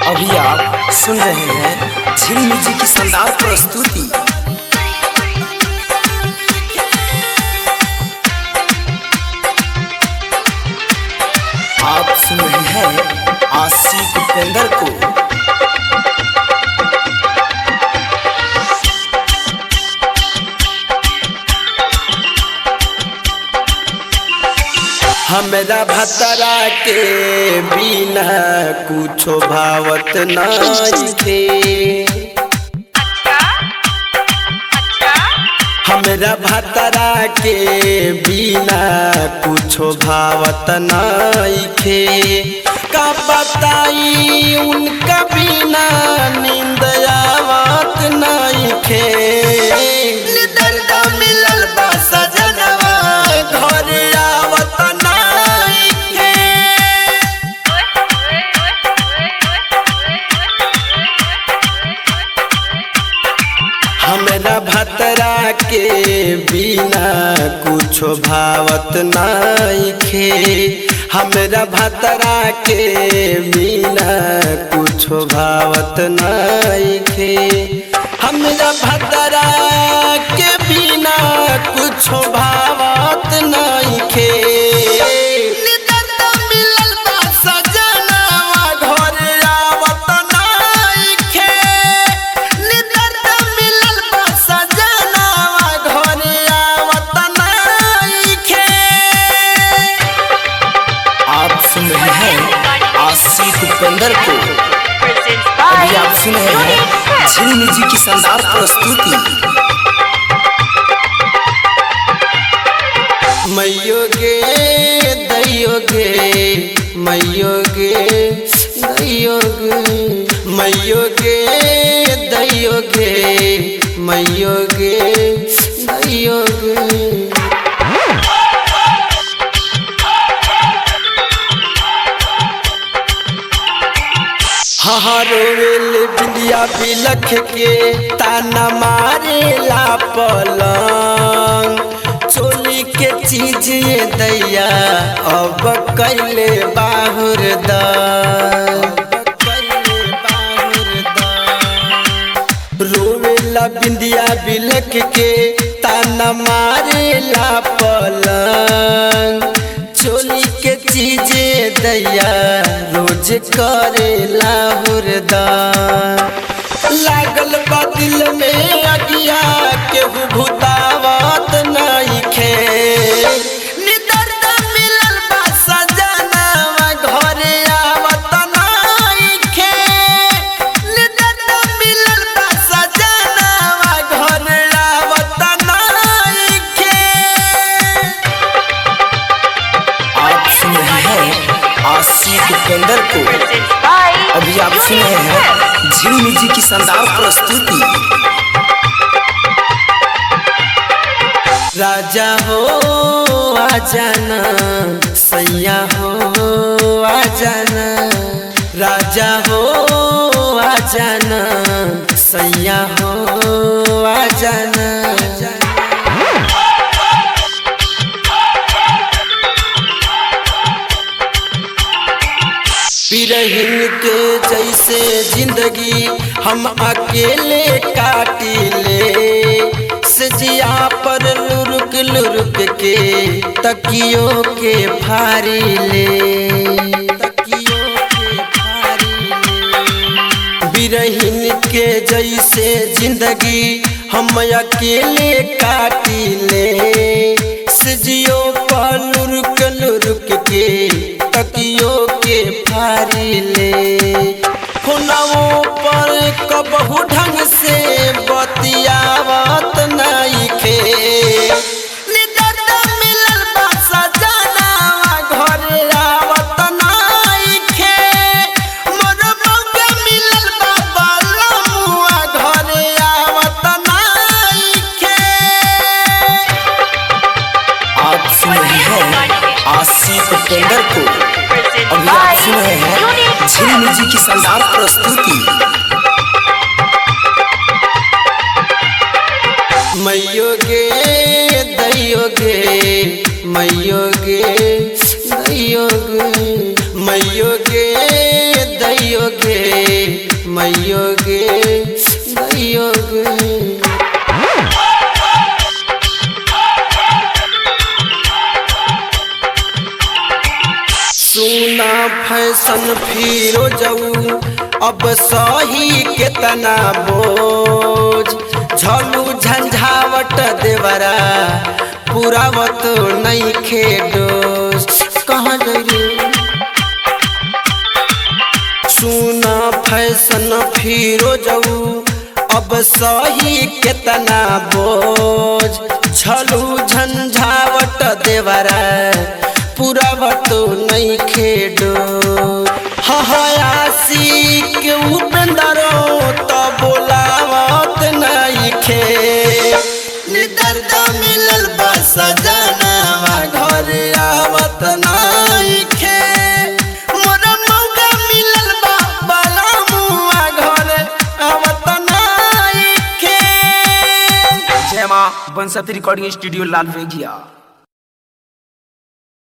अभी आप सुन रहे हैं झिल्मी जी की शानदार प्रस्तुति। आप सुन रहे हैं आशिक उपेंद्र को। हमरा भतरा के बिना कुछो भावत नइखे। हमरा भतरा के बिना कुछो भावत नइखे। का बताई उनका बिना नींद आवत नइखे। दर्द मिलल बा सजनवा घर आवत हमरा भतरा के बिना कुछो भावत नइखे। हमरा भतरा के बिना कुछो भावत नइखे। हमरा भतरा के बिना कुछो भावत नइखे। आशिक उपेंद्र को। अभी आप सुन रहे हैं झिल्मी जी की शानदार प्रस्तुति। मैयो गे दैयो गे, मैयो गे दैयो गे, मैयो गे दैयो गे, मैयो गे दैयो गे। रोवेल बिंदिया बिलख के ताना मारेला पलंग। चोली के चीज ये दैया अब कैले बाहुर दा। रोवेला बिंदिया बिलख के ताना मारेला पलंग। चोली के चीज दैया रोज करेला हुरदा। लागल बा दिल में अगिया केहू भुतावत नइखे। दर्द मिलल बा सजनवा घर आवत नइखे। दर्द मिलल बा सजनवा घर आवत नइखे। आप सुन रहे हैं आशिक उपेंद्र को। अभी आप सुन रहे हैं झिल्मी जी की शानदार प्रस्तुति। राजा हो आ जाना, सैया हो आ जाना। राजा हो आ जाना, सैया हो आ जाना। बिरहिन के जैसे जिंदगी हम अकेले काटिले। सजिया पर लुरुक लुरुक के तकियों के फारी ले। बिरहिन के जैसे जिंदगी हम अकेले काटिले। सजियों पर लुरुक लुरुक के तकियों के फारी ले। हुनवों पर कबहू ढंग से बतियावत नइखे। दर्द मिलल बा सजनवा घर आवत नइखे। मोर मौका मिलल बा बलमुआ घर आवत नइखे। आप सुन रहे हैं आशिक उपेंद्र को। अभी आप सुन रहे हैं झिल्मी जी की शानदार प्रस्तुति। मैयो गे दैयो गे, मैयो गे दैयो गे, मैयो गे दैयो गे, फिरोजऊ अब सही केतना बोझ झलू झंझावट देवरा पुरावत नहीं खेडोस कहाँ गई सुना फैशन फिरोजऊ अब सही केतना बोझ झलू झंझावट देवरा पुरावत नहीं खेडो आशिक उपेंद्रो तो बोलावत नहीं खे दर्द मिलल बस जनवा घर आवत नहीं खे मोरा मौका मिलल बा बाला मुआ घर आवत नहीं खे। जय मां बंसत रिकॉर्डिंग स्टूडियो लाल वेगिया।